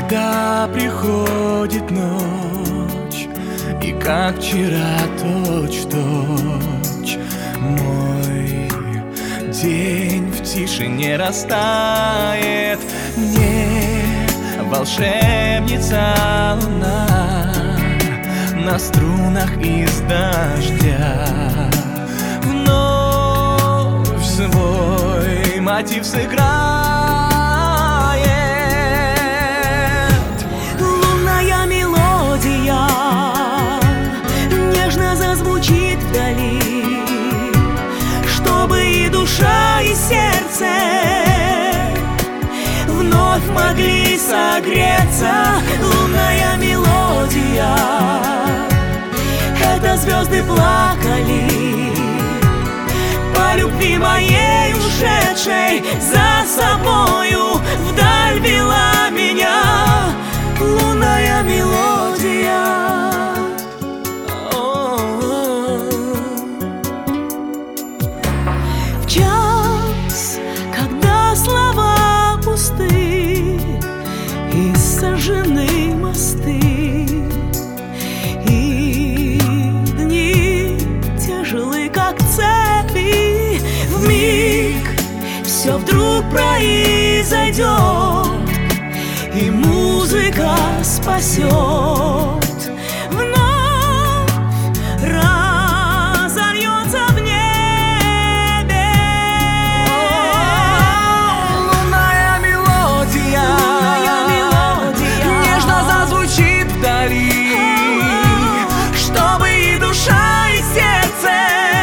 Когда приходит ночь, и как вчера точь-в-точь мой день в тишине растает, мне волшебница луна на струнах из дождя вновь свой мотив сыграет. Лунная мелодия нежно зазвучит вдали, чтобы и душа, и сердце вновь могли согреться. Лунная мелодия — это звезды плакали по любви моей ушедшей, за собою вдаль вела меня. Лунная мелодия. В час, когда слова пусты и сожжены мосты, и дни тяжелы, как цепи, вмиг все вдруг произойдет, и музыка спасет. Вновь разольется в небе Лунная мелодия нежно зазвучит вдали, чтобы и душа, и сердце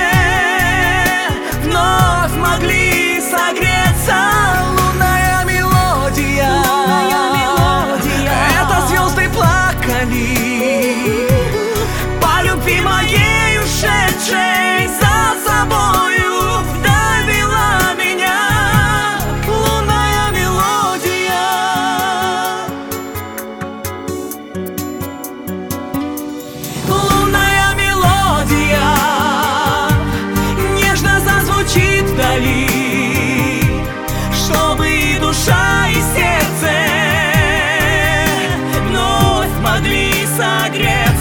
вновь могли согреться. Лунная мелодия — это звезды плакали по любви моей ушедшей, за собою вдаль вела меня. Лунная мелодия. Лунная мелодия нежно зазвучит вдали, чтобы и душа, и сердце вновь могли согреться.